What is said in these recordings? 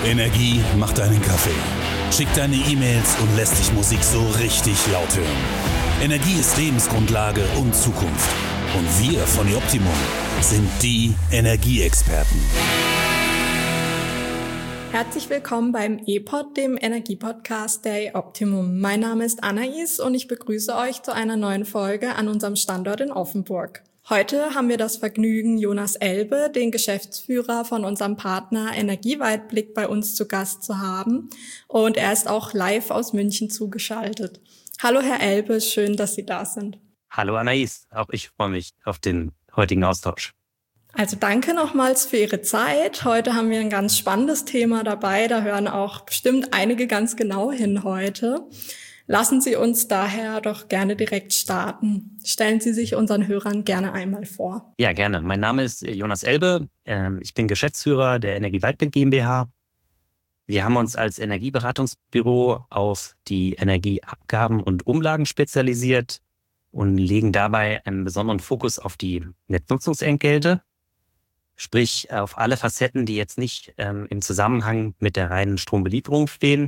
Energie macht deinen Kaffee, schickt deine E-Mails und lässt dich Musik so richtig laut hören. Energie ist Lebensgrundlage und Zukunft. Und wir von Optimum sind die Energieexperten. Herzlich willkommen beim E-Pod, dem Energiepodcast der Optimum. Mein Name ist Anais und ich begrüße euch zu einer neuen Folge an unserem Standort in Offenburg. Heute haben wir das Vergnügen, Jonas Elbe, den Geschäftsführer von unserem Partner Energieweitblick, bei uns zu Gast zu haben. Und er ist auch live aus München zugeschaltet. Hallo Herr Elbe, schön, dass Sie da sind. Hallo Anais, auch ich freue mich auf den heutigen Austausch. Also danke nochmals für Ihre Zeit. Heute haben wir ein ganz spannendes Thema dabei. Da hören auch bestimmt einige ganz genau hin heute. Lassen Sie uns daher doch gerne direkt starten. Stellen Sie sich unseren Hörern gerne einmal vor. Ja, gerne. Mein Name ist Jonas Elbe. Ich bin Geschäftsführer der Energieweitblick GmbH. Wir haben uns als Energieberatungsbüro auf die Energieabgaben und Umlagen spezialisiert und legen dabei einen besonderen Fokus auf die Netznutzungsentgelte, sprich auf alle Facetten, die jetzt nicht im Zusammenhang mit der reinen Strombelieferung stehen.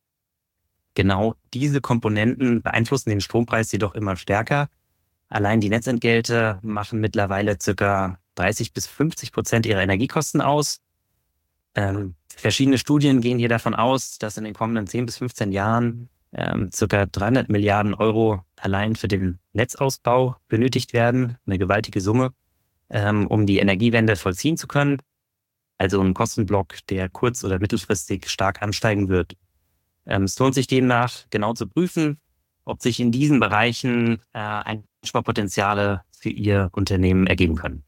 Genau diese Komponenten beeinflussen den Strompreis jedoch immer stärker. Allein die Netzentgelte machen mittlerweile ca. 30-50% ihrer Energiekosten aus. Verschiedene Studien gehen hier davon aus, dass in den kommenden 10 bis 15 Jahren ca. 300 Milliarden Euro allein für den Netzausbau benötigt werden. Eine gewaltige Summe, um die Energiewende vollziehen zu können. Also ein Kostenblock, der kurz- oder mittelfristig stark ansteigen wird. Es lohnt sich demnach genau zu prüfen, ob sich in diesen Bereichen Einsparpotenziale für Ihr Unternehmen ergeben können.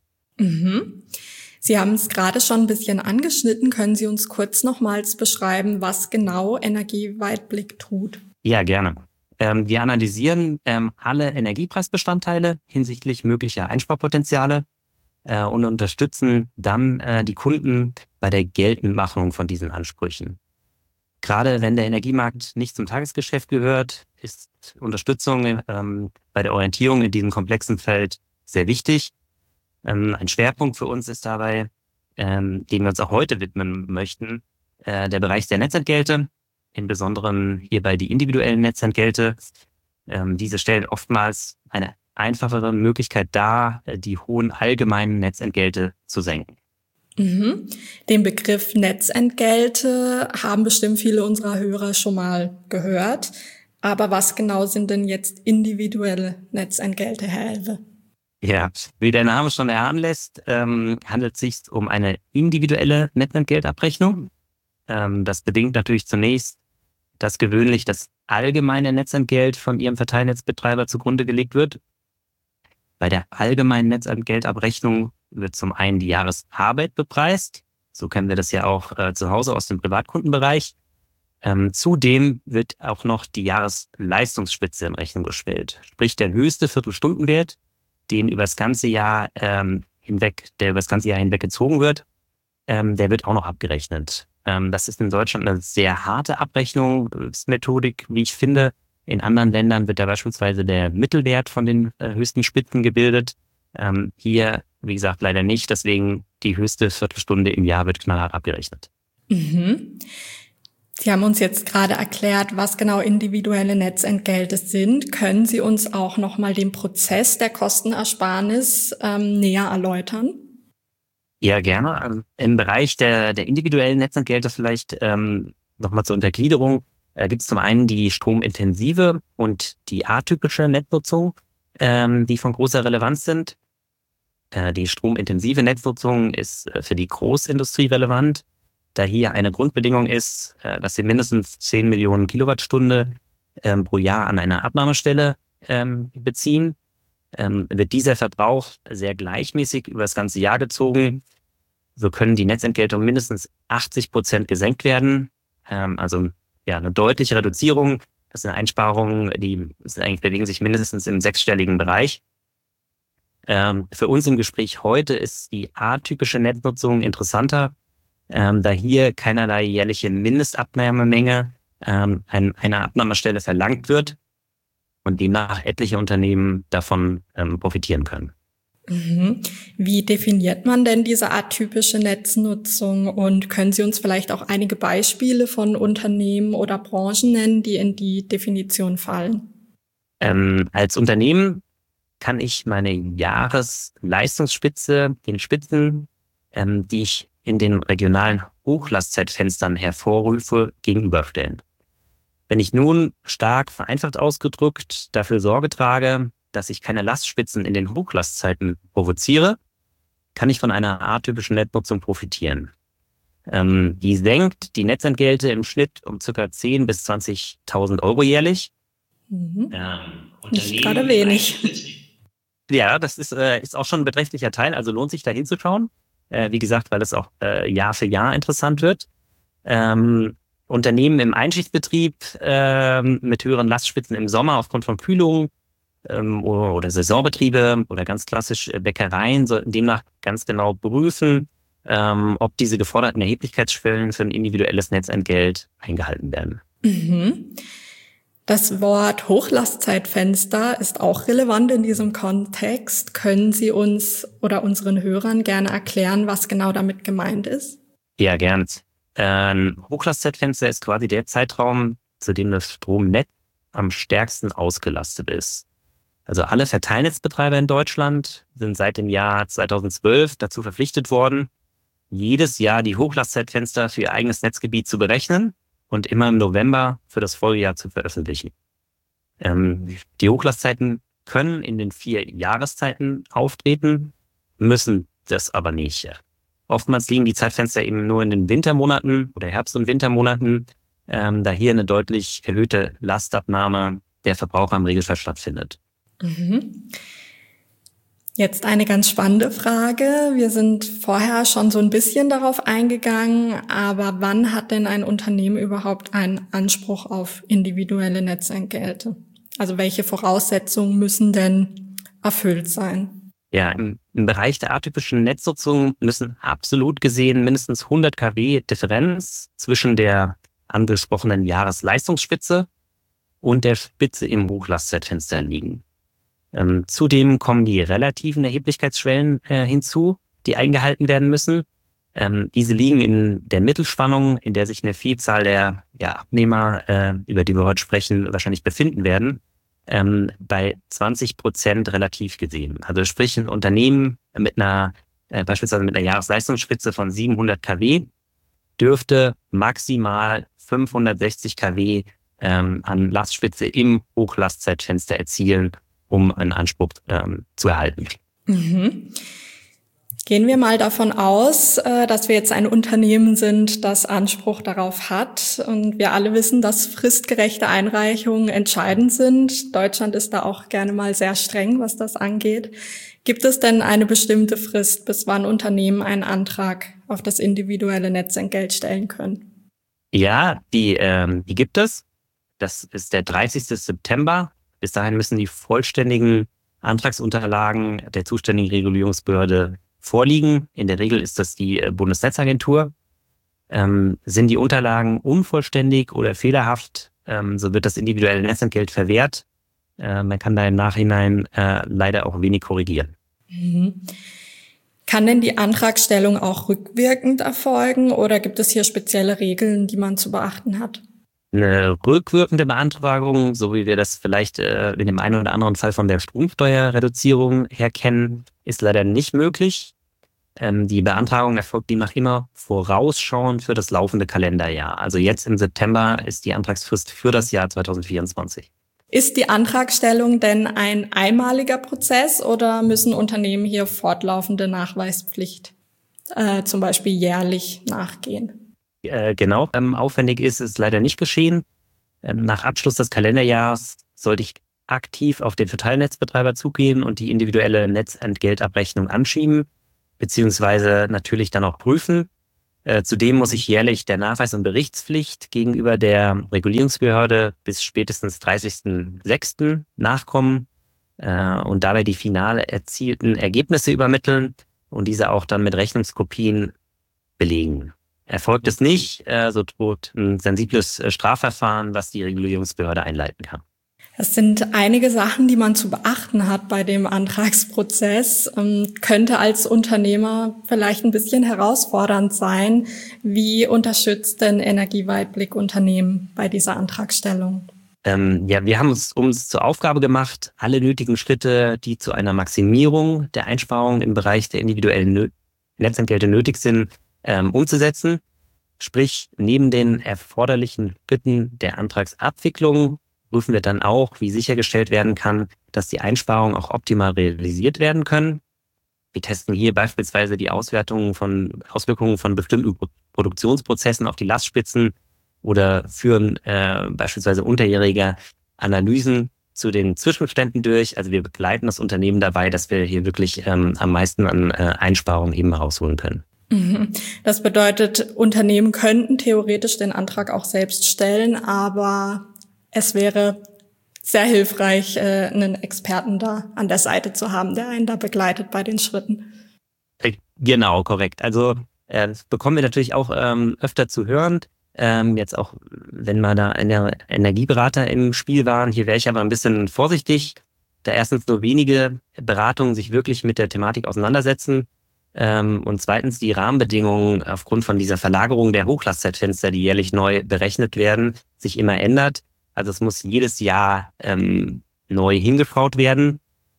Sie haben es gerade schon ein bisschen angeschnitten. Können Sie uns kurz nochmals beschreiben, was genau Energieweitblick tut? Ja, gerne. Wir analysieren alle Energiepreisbestandteile hinsichtlich möglicher Einsparpotenziale und unterstützen dann die Kunden bei der Geltendmachung von diesen Ansprüchen. Gerade wenn der Energiemarkt nicht zum Tagesgeschäft gehört, ist Unterstützung bei der Orientierung in diesem komplexen Feld sehr wichtig. Ein Schwerpunkt für uns ist dabei, dem wir uns auch heute widmen möchten, der Bereich der Netzentgelte, insbesondere hierbei die individuellen Netzentgelte. Diese stellen oftmals eine einfachere Möglichkeit dar, die hohen allgemeinen Netzentgelte zu senken. Den Begriff Netzentgelte haben bestimmt viele unserer Hörer schon mal gehört. Aber was genau sind denn jetzt individuelle Netzentgelte, Herr Elbe? Ja, wie der Name schon erahnen lässt, handelt es sich um eine individuelle Netzentgeltabrechnung. Das bedingt natürlich zunächst, dass gewöhnlich das allgemeine Netzentgelt von Ihrem Verteilnetzbetreiber zugrunde gelegt wird. Bei der allgemeinen Netzentgeltabrechnung wird zum einen die Jahresarbeit bepreist. So kennen wir das ja auch zu Hause aus dem Privatkundenbereich. Zudem wird auch noch die Jahresleistungsspitze in Rechnung gestellt. Sprich, der höchste Viertelstundenwert, den über das ganze Jahr hinweg gezogen wird, der wird auch noch abgerechnet. Das ist in Deutschland eine sehr harte Abrechnungsmethodik, wie ich finde. In anderen Ländern wird da beispielsweise der Mittelwert von den höchsten Spitzen gebildet. Hier, wie gesagt, leider nicht. Deswegen die höchste Viertelstunde im Jahr wird knallhart abgerechnet. Sie haben uns jetzt gerade erklärt, was genau individuelle Netzentgelte sind. Können Sie uns auch nochmal den Prozess der Kostenersparnis näher erläutern? Ja, gerne. Im Bereich der individuellen Netzentgelte vielleicht nochmal zur Untergliederung. Gibt es zum einen die stromintensive und die atypische Netznutzung, die von großer Relevanz sind. Die stromintensive Netznutzung ist für die Großindustrie relevant, da hier eine Grundbedingung ist, dass sie mindestens 10 Millionen Kilowattstunde pro Jahr an einer Abnahmestelle beziehen. Wird dieser Verbrauch sehr gleichmäßig über das ganze Jahr gezogen, so können die Netzentgelte um mindestens 80% gesenkt werden. Also ja, eine deutliche Reduzierung. Das sind Einsparungen, die bewegen sich mindestens im sechsstelligen Bereich. Für uns im Gespräch heute ist die atypische Netznutzung interessanter, da hier keinerlei jährliche Mindestabnahmemenge einer Abnahmestelle verlangt wird und demnach etliche Unternehmen davon profitieren können. Mhm. Wie definiert man denn diese atypische Netznutzung und können Sie uns vielleicht auch einige Beispiele von Unternehmen oder Branchen nennen, die in die Definition fallen? Als Unternehmen kann ich meine Jahresleistungsspitze, den Spitzen, die ich in den regionalen Hochlastzeitfenstern hervorrufe, gegenüberstellen. Wenn ich nun stark vereinfacht ausgedrückt dafür Sorge trage, dass ich keine Lastspitzen in den Hochlastzeiten provoziere, kann ich von einer atypischen Netznutzung profitieren. Die senkt die Netzentgelte im Schnitt um ca. 10.000 bis 20.000 Euro jährlich. Nicht gerade wenig. Ja, das ist auch schon ein beträchtlicher Teil, also lohnt sich da hinzuschauen. Wie gesagt, weil es auch Jahr für Jahr interessant wird. Unternehmen im Einschichtbetrieb mit höheren Lastspitzen im Sommer aufgrund von Kühlung oder Saisonbetriebe oder ganz klassisch Bäckereien sollten demnach ganz genau prüfen, ob diese geforderten Erheblichkeitsschwellen für ein individuelles Netzentgelt eingehalten werden. Mhm. Das Wort Hochlastzeitfenster ist auch relevant in diesem Kontext. Können Sie uns oder unseren Hörern gerne erklären, was genau damit gemeint ist? Ja, gern. Hochlastzeitfenster ist quasi der Zeitraum, zu dem das Stromnetz am stärksten ausgelastet ist. Also alle Verteilnetzbetreiber in Deutschland sind seit dem Jahr 2012 dazu verpflichtet worden, jedes Jahr die Hochlastzeitfenster für ihr eigenes Netzgebiet zu berechnen und immer im November für das Folgejahr zu veröffentlichen. Die Hochlastzeiten können in den 4 Jahreszeiten auftreten, müssen das aber nicht. Oftmals liegen die Zeitfenster eben nur in den Wintermonaten oder Herbst- und Wintermonaten, da hier eine deutlich erhöhte Lastabnahme der Verbraucher im Regelfall stattfindet. Mhm. Jetzt eine ganz spannende Frage. Wir sind vorher schon so ein bisschen darauf eingegangen, aber wann hat denn ein Unternehmen überhaupt einen Anspruch auf individuelle Netzentgelte? Also welche Voraussetzungen müssen denn erfüllt sein? Ja, im Bereich der atypischen Netznutzung müssen absolut gesehen mindestens 100 kW Differenz zwischen der angesprochenen Jahresleistungsspitze und der Spitze im Hochlastzeitfenster liegen. Zudem kommen die relativen Erheblichkeitsschwellen hinzu, die eingehalten werden müssen. Diese liegen in der Mittelspannung, in der sich eine Vielzahl der Abnehmer, über die wir heute sprechen, wahrscheinlich befinden werden, bei 20% relativ gesehen. Also sprich ein Unternehmen mit beispielsweise mit einer Jahresleistungsspitze von 700 kW dürfte maximal 560 kW an Lastspitze im Hochlastzeitfenster erzielen, um einen Anspruch zu erhalten. Mhm. Gehen wir mal davon aus, dass wir jetzt ein Unternehmen sind, das Anspruch darauf hat. Und wir alle wissen, dass fristgerechte Einreichungen entscheidend sind. Deutschland ist da auch gerne mal sehr streng, was das angeht. Gibt es denn eine bestimmte Frist, bis wann Unternehmen einen Antrag auf das individuelle Netzentgelt stellen können? Ja, die gibt es. Das ist der 30. September. Bis dahin müssen die vollständigen Antragsunterlagen der zuständigen Regulierungsbehörde vorliegen. In der Regel ist das die Bundesnetzagentur. Sind die Unterlagen unvollständig oder fehlerhaft, so wird das individuelle Netzentgelt verwehrt. Man kann da im Nachhinein leider auch wenig korrigieren. Mhm. Kann denn die Antragstellung auch rückwirkend erfolgen oder gibt es hier spezielle Regeln, die man zu beachten hat? Eine rückwirkende Beantragung, so wie wir das vielleicht in dem einen oder anderen Fall von der Stromsteuerreduzierung her kennen, ist leider nicht möglich. Die Beantragung erfolgt demnach immer vorausschauend für das laufende Kalenderjahr. Also jetzt im September ist die Antragsfrist für das Jahr 2024. Ist die Antragstellung denn ein einmaliger Prozess oder müssen Unternehmen hier fortlaufende Nachweispflicht, zum Beispiel jährlich, nachgehen? Genau, aufwendig ist es leider nicht geschehen. Nach Abschluss des Kalenderjahres sollte ich aktiv auf den Verteilnetzbetreiber zugehen und die individuelle Netzentgeltabrechnung anschieben, beziehungsweise natürlich dann auch prüfen. Zudem muss ich jährlich der Nachweis- und Berichtspflicht gegenüber der Regulierungsbehörde bis spätestens 30.06. nachkommen und dabei die final erzielten Ergebnisse übermitteln und diese auch dann mit Rechnungskopien belegen. Erfolgt es nicht, so droht ein sensibles Strafverfahren, was die Regulierungsbehörde einleiten kann. Es sind einige Sachen, die man zu beachten hat bei dem Antragsprozess. Könnte als Unternehmer vielleicht ein bisschen herausfordernd sein. Wie unterstützt denn Energieweitblick Unternehmen bei dieser Antragstellung? Wir haben uns zur Aufgabe gemacht, alle nötigen Schritte, die zu einer Maximierung der Einsparungen im Bereich der individuellen Netzentgelte nötig sind, umzusetzen. Sprich, neben den erforderlichen Schritten der Antragsabwicklung prüfen wir dann auch, wie sichergestellt werden kann, dass die Einsparungen auch optimal realisiert werden können. Wir testen hier beispielsweise die Auswirkungen von bestimmten Produktionsprozessen auf die Lastspitzen oder führen beispielsweise unterjährige Analysen zu den Zwischenständen durch. Also wir begleiten das Unternehmen dabei, dass wir hier wirklich am meisten an Einsparungen eben rausholen können. Das bedeutet, Unternehmen könnten theoretisch den Antrag auch selbst stellen, aber es wäre sehr hilfreich, einen Experten da an der Seite zu haben, der einen da begleitet bei den Schritten. Genau, korrekt. Also das bekommen wir natürlich auch öfter zu hören. Jetzt auch, wenn mal da Energieberater im Spiel waren. Hier wäre ich aber ein bisschen vorsichtig, da erstens nur wenige Beratungen sich wirklich mit der Thematik auseinandersetzen und zweitens die Rahmenbedingungen aufgrund von dieser Verlagerung der Hochlastzeitfenster, die jährlich neu berechnet werden, sich immer ändert. Also es muss jedes Jahr neu hingeschaut werden.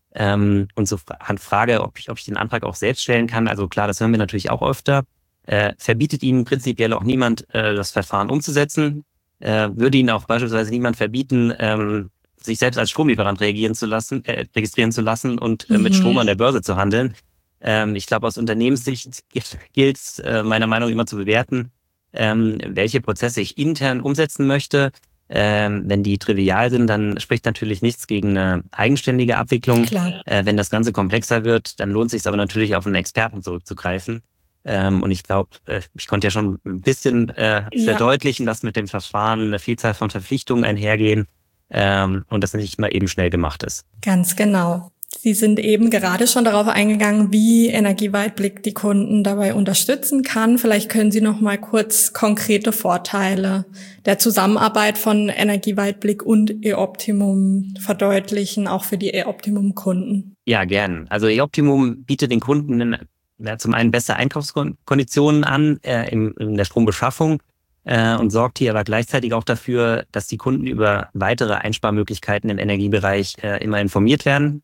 Und so an Frage, ob ich den Antrag auch selbst stellen kann. Also klar, das hören wir natürlich auch öfter. Verbietet Ihnen prinzipiell auch niemand, das Verfahren umzusetzen. Würde Ihnen auch beispielsweise niemand verbieten, sich selbst als Stromlieferant registrieren zu lassen und mit Strom an der Börse zu handeln. Ich glaube, aus Unternehmenssicht gilt es meiner Meinung nach immer zu bewerten, welche Prozesse ich intern umsetzen möchte. Wenn die trivial sind, dann spricht natürlich nichts gegen eine eigenständige Abwicklung. Wenn das Ganze komplexer wird, dann lohnt es sich aber natürlich auf einen Experten zurückzugreifen. Und ich glaube, ich konnte ja schon ein bisschen verdeutlichen, dass mit dem Verfahren eine Vielzahl von Verpflichtungen einhergehen und das nicht mal eben schnell gemacht ist. Ganz genau. Sie sind eben gerade schon darauf eingegangen, wie Energieweitblick die Kunden dabei unterstützen kann. Vielleicht können Sie noch mal kurz konkrete Vorteile der Zusammenarbeit von Energieweitblick und e-Optimum verdeutlichen, auch für die e-Optimum-Kunden. Ja, gern. Also e-Optimum bietet den Kunden zum einen bessere Einkaufskonditionen an in der Strombeschaffung und sorgt hier aber gleichzeitig auch dafür, dass die Kunden über weitere Einsparmöglichkeiten im Energiebereich immer informiert werden.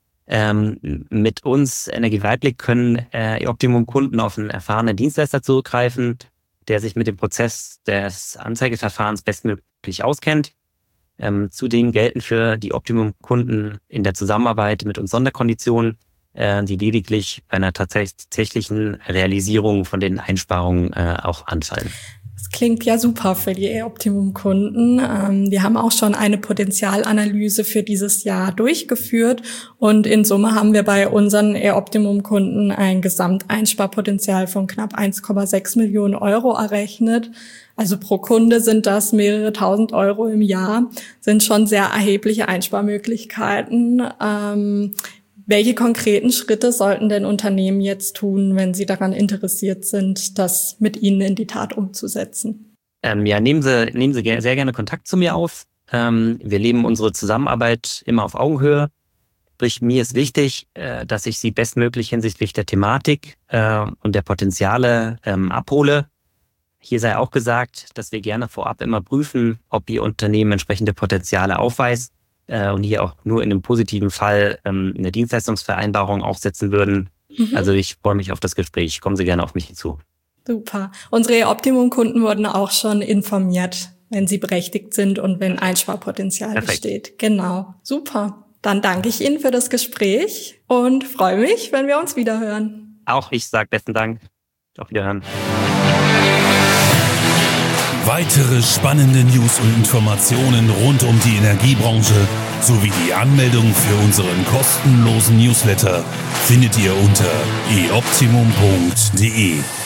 Mit uns Energieweitblick können e-Optimum-Kunden auf einen erfahrenen Dienstleister zurückgreifen, der sich mit dem Prozess des Anzeigeverfahrens bestmöglich auskennt. Zudem gelten für die Optimum-Kunden in der Zusammenarbeit mit uns Sonderkonditionen, die lediglich bei einer tatsächlichen Realisierung von den Einsparungen auch anfallen. Das klingt ja super für die e-Optimum-Kunden. Wir haben auch schon eine Potenzialanalyse für dieses Jahr durchgeführt und in Summe haben wir bei unseren e-Optimum-Kunden ein Gesamteinsparpotenzial von knapp 1,6 Millionen Euro errechnet. Also pro Kunde sind das mehrere tausend Euro im Jahr, sind schon sehr erhebliche Einsparmöglichkeiten. Welche konkreten Schritte sollten denn Unternehmen jetzt tun, wenn sie daran interessiert sind, das mit Ihnen in die Tat umzusetzen? Nehmen Sie sehr gerne Kontakt zu mir auf. Wir leben unsere Zusammenarbeit immer auf Augenhöhe. Sprich, mir ist wichtig, dass ich Sie bestmöglich hinsichtlich der Thematik und der Potenziale abhole. Hier sei auch gesagt, dass wir gerne vorab immer prüfen, ob Ihr Unternehmen entsprechende Potenziale aufweist. Und hier auch nur in einem positiven Fall eine Dienstleistungsvereinbarung aufsetzen würden. Also ich freue mich auf das Gespräch. Kommen Sie gerne auf mich zu. Super. Unsere e-Optimum-Kunden wurden auch schon informiert, wenn sie berechtigt sind und wenn Einsparpotenzial besteht. Genau. Super. Dann danke ich Ihnen für das Gespräch und freue mich, wenn wir uns wiederhören. Auch ich sage besten Dank. Auf Wiederhören. Weitere spannende News und Informationen rund um die Energiebranche sowie die Anmeldung für unseren kostenlosen Newsletter findet ihr unter eoptimum.de.